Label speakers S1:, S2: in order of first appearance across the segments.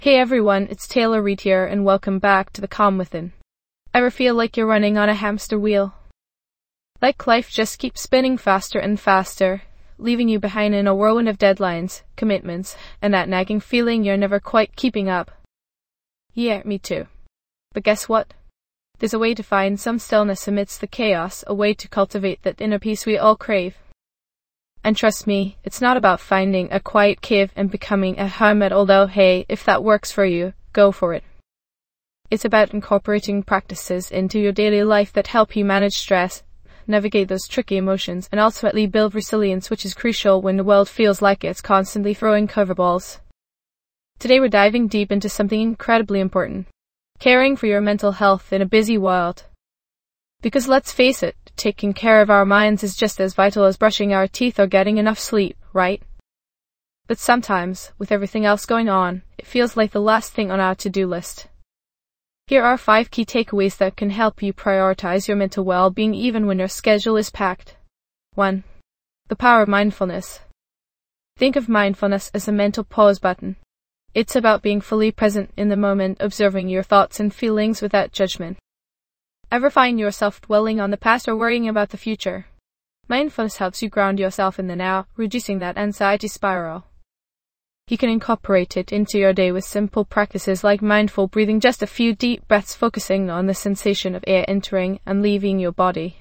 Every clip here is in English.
S1: Hey everyone, it's Taylor Reid here and welcome back to The Calm Within. Ever feel like you're running on a hamster wheel? Like life just keeps spinning faster and faster, leaving you behind in a whirlwind of deadlines, commitments, and that nagging feeling you're never quite keeping up? Yeah, me too. But guess what? There's a way to find some stillness amidst the chaos, a way to cultivate that inner peace we all crave. And trust me, it's not about finding a quiet cave and becoming a hermit, although hey, if that works for you, go for it. It's about incorporating practices into your daily life that help you manage stress, navigate those tricky emotions, and ultimately build resilience, which is crucial when the world feels like it's constantly throwing curveballs. Today we're diving deep into something incredibly important: caring for your mental health in a busy world. Because let's face it, taking care of our minds is just as vital as brushing our teeth or getting enough sleep, right? But sometimes, with everything else going on, it feels like the last thing on our to-do list. Here are 5 key takeaways that can help you prioritize your mental well-being even when your schedule is packed. 1. The power of mindfulness. Think of mindfulness as a mental pause button. It's about being fully present in the moment, observing your thoughts and feelings without judgment. Ever find yourself dwelling on the past or worrying about the future? Mindfulness helps you ground yourself in the now, reducing that anxiety spiral. You can incorporate it into your day with simple practices like mindful breathing, just a few deep breaths focusing on the sensation of air entering and leaving your body.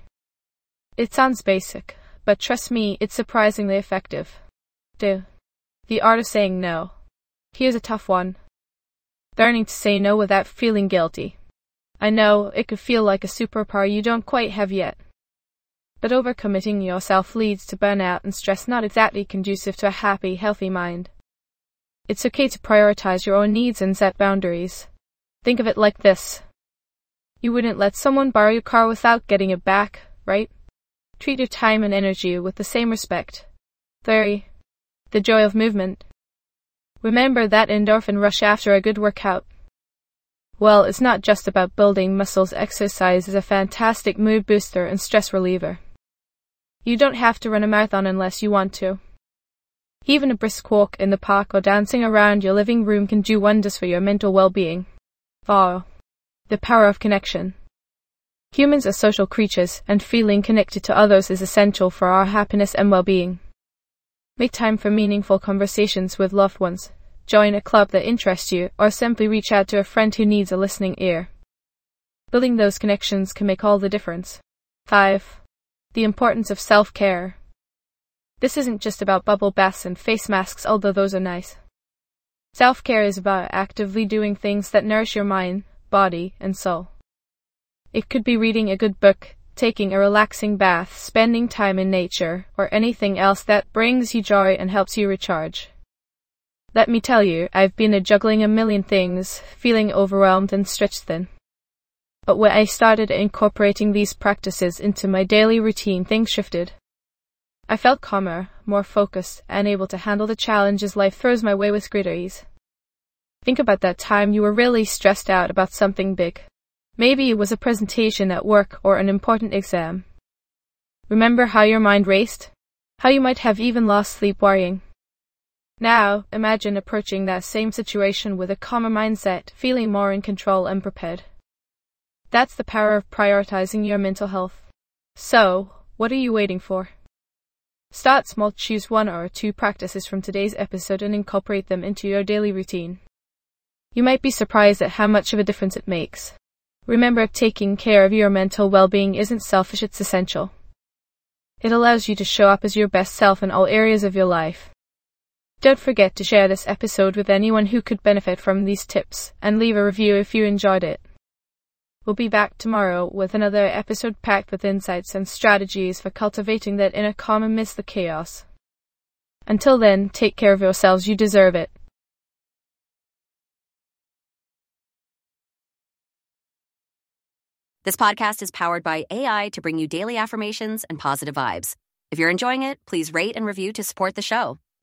S1: It sounds basic, but trust me, it's surprisingly effective. 2. The art of saying no. Here's a tough one. Learning to say no without feeling guilty. I know, it could feel like a superpower you don't quite have yet. But overcommitting yourself leads to burnout and stress, not exactly conducive to a happy, healthy mind. It's okay to prioritize your own needs and set boundaries. Think of it like this. You wouldn't let someone borrow your car without getting it back, right? Treat your time and energy with the same respect. 3. The joy of movement. Remember that endorphin rush after a good workout. Well, it's not just about building muscles. Exercise is a fantastic mood booster and stress reliever. You don't have to run a marathon unless you want to. Even a brisk walk in the park or dancing around your living room can do wonders for your mental well-being. 4. The power of connection. Humans are social creatures, and feeling connected to others is essential for our happiness and well-being. Make time for meaningful conversations with loved ones. Join a club that interests you, or simply reach out to a friend who needs a listening ear. Building those connections can make all the difference. 5. The importance of self-care. This isn't just about bubble baths and face masks, although those are nice. Self-care is about actively doing things that nourish your mind, body, and soul. It could be reading a good book, taking a relaxing bath, spending time in nature, or anything else that brings you joy and helps you recharge. Let me tell you, I've been juggling a million things, feeling overwhelmed and stretched thin. But when I started incorporating these practices into my daily routine, things shifted. I felt calmer, more focused, and able to handle the challenges life throws my way with greater ease. Think about that time you were really stressed out about something big. Maybe it was a presentation at work or an important exam. Remember how your mind raced? How you might have even lost sleep worrying? Now, imagine approaching that same situation with a calmer mindset, feeling more in control and prepared. That's the power of prioritizing your mental health. So, what are you waiting for? Start small, choose 1 or 2 practices from today's episode and incorporate them into your daily routine. You might be surprised at how much of a difference it makes. Remember, taking care of your mental well-being isn't selfish, it's essential. It allows you to show up as your best self in all areas of your life. Don't forget to share this episode with anyone who could benefit from these tips, and leave a review if you enjoyed it. We'll be back tomorrow with another episode packed with insights and strategies for cultivating that inner calm amidst the chaos. Until then, take care of yourselves, you deserve it.
S2: This podcast is powered by AI to bring you daily affirmations and positive vibes. If you're enjoying it, please rate and review to support the show.